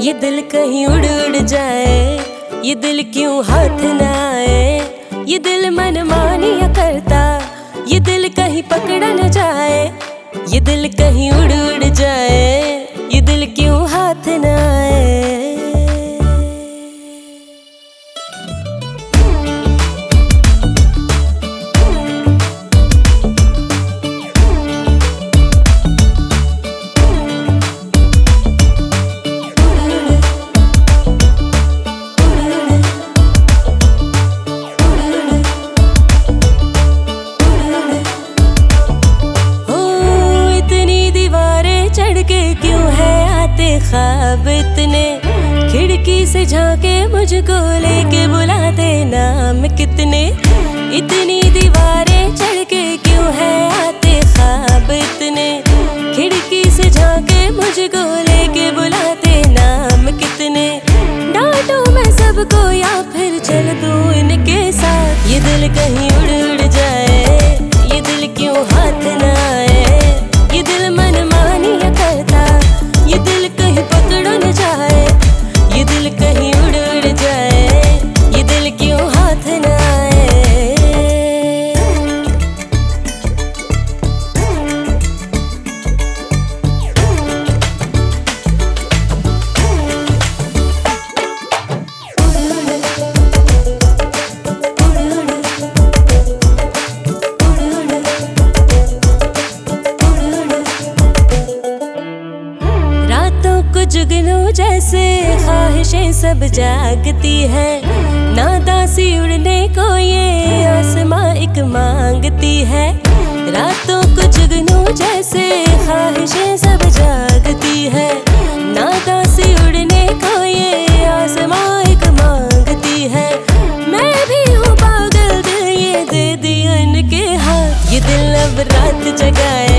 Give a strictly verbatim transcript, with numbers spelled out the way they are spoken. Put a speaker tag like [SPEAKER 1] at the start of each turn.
[SPEAKER 1] ये दिल कहीं उड़ उड़ जाए, ये दिल क्यों हाथ न आए। ये दिल मनमानियाँ करता, ये दिल कहीं पकड़ा न जाए। ये दिल कहीं उड़ उड़ जाए, ये दिल क्यों हाथ न आए। ख्वाब इतने खिड़की से झांके मुझको लेके बुलाते नाम कितने। इतनी दीवारें चढ़ के क्यों है आते ख्वाब इतने, खिड़की से झांके मुझको लेके बुलाते नाम कितने। डांटूं मैं सबको या फिर चल दूं इनके साथ। ये दिल कहीं उड़ उड़ जाए, ये दिल क्यों हाथ न आए। ये दिल मनमानियाँ करता, ये दिल कहीं पकड़ा न जाए। ये दिल कहीं उड़ उड़ जाए, ये दिल क्यों हाथ न आए। जुगनू जैसे ख्वाहिशें सब जागती है, नादासी उड़ने को ये आसमां एक मांगती है। रातों को जुगनू जैसे ख्वाहिशें सब जागती है, नादासी उड़ने को ये आसमां एक मांगती है। मैं भी हूँ पागल, दिल ये दे दिया इनके हाथ। ये दिल अब रात जगाए,